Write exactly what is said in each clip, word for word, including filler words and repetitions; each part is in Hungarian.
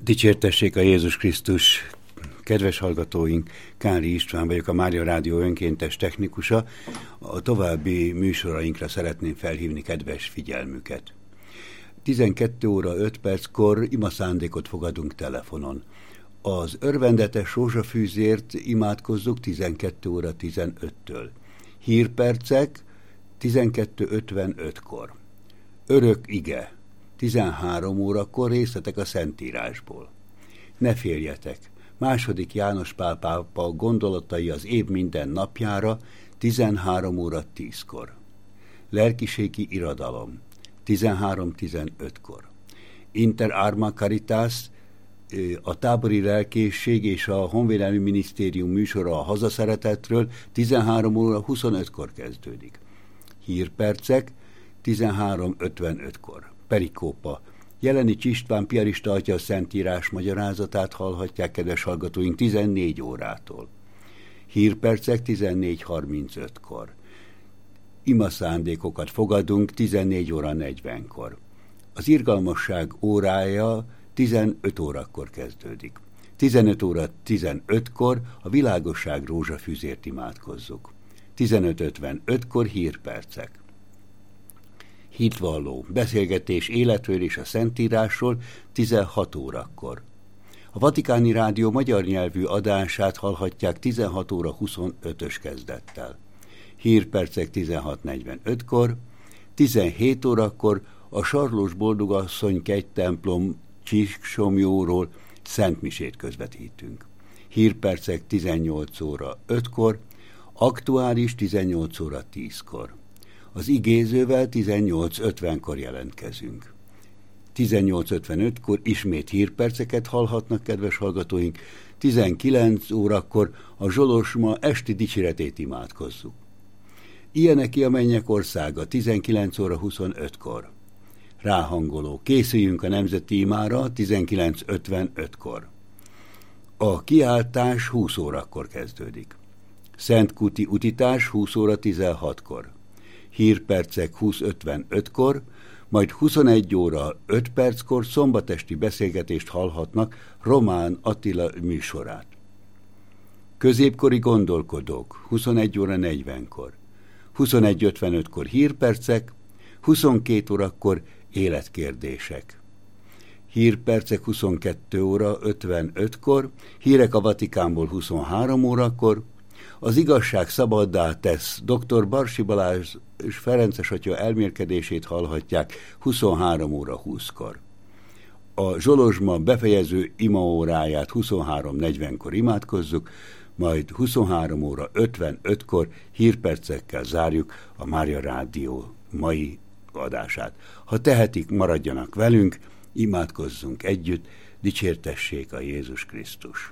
Dicsértessék a Jézus Krisztus! Kedves hallgatóink, Káli István vagyok, a Mária Rádió önkéntes technikusa. A további műsorainkra szeretném felhívni kedves figyelmüket. tizenkét óra öt perckor imaszándékot fogadunk telefonon. Az örvendetes rózsafűzért imádkozzuk tizenkét óra tizenöttől. Hírpercek tizenkét ötvenötkor. Örök ige tizenhárom órakor, részletek a Szentírásból. Ne féljetek! Második János Pál pápa gondolatai az év minden napjára tizenhárom óra tízkor. Lelkiségi irodalom tizenhárom tizenötkor. Inter Arma Caritas, a tábori lelkészség és a Honvédelmi Minisztérium műsora a hazaszeretetről tizenhárom óra huszonötkor kezdődik. Hírpercek tizenhárom ötvenötkor. Perikópa. Jelenics István piarista atya a Szentírás magyarázatát hallhatják, kedves hallgatóink, tizennégy órától. Hírpercek tizennégy harmincötkor. Imaszándékokat fogadunk tizennégy óra negyvenkor. Az irgalmasság órája tizenöt órakor kezdődik. tizenöt óra tizenötkor a világosság rózsafűzért imádkozzuk. tizenöt ötvenötkor hírpercek. Hitvalló, beszélgetés életről és a Szentírásról tizenhat órakor. A Vatikáni Rádió magyar nyelvű adását hallhatják tizenhat óra huszonötös kezdettel. Hírpercek tizenhat negyvenötkor, tizenhét órakor a Sarlós Boldogasszony kegytemplom Csíksomjóról szentmisét közvetítünk. Hírpercek tizennyolc óra ötkor, aktuális tizennyolc óra tízkor. Az igézővel tizennyolc ötvenkor jelentkezünk. tizennyolc ötvenötkor ismét hírperceket hallhatnak, kedves hallgatóink, tizenkilenc órakor a Zsolosma esti dicséretét imádkozzuk. Ilyenek a mennyek országa tizenkilenc óra huszonötkor. Ráhangoló, készüljünk a nemzeti imára tizenkilenc ötvenötkor. A kiáltás húsz órakor kezdődik. Szentkuti utitás húsz óra tizenhatkor. Hírpercek húsz ötvenötkor, majd huszonegy óra öt perckor szombatesti beszélgetést hallhatnak Román Attila műsorát. Középkori gondolkodók huszonegy óra negyvenkor, huszonegy ötvenötkor hírpercek, huszonkét órakor életkérdések. Hírpercek huszonkét óra ötvenötkor, hírek a Vatikánból huszonhárom órakor, az igazság szabaddá tesz, dr. Barsi Balázs és Ferences atya elmélkedését hallhatják huszonhárom óra húszkor. A Zsolozsma befejező imaóráját huszonhárom negyvenkor imádkozzuk, majd huszonhárom óra ötvenötkor hírpercekkel zárjuk a Mária Rádió mai adását. Ha tehetik, maradjanak velünk, imádkozzunk együtt, dicsértessék a Jézus Krisztus!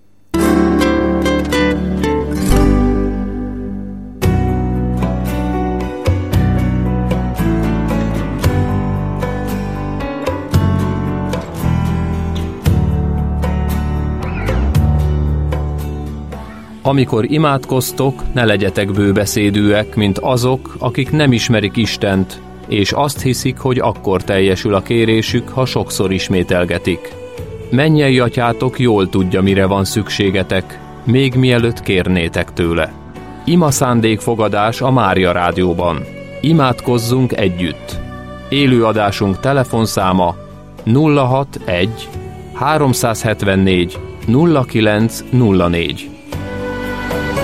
Amikor imádkoztok, ne legyetek bőbeszédűek, mint azok, akik nem ismerik Istent, és azt hiszik, hogy akkor teljesül a kérésük, ha sokszor ismételgetik. Mennyei atyátok jól tudja, mire van szükségetek, még mielőtt kérnétek tőle. Ima szándékfogadás a Mária Rádióban. Imádkozzunk együtt. Élő adásunk telefonszáma nulla hatvanegy háromszázhetvennégy nulla kilenc nulla négy.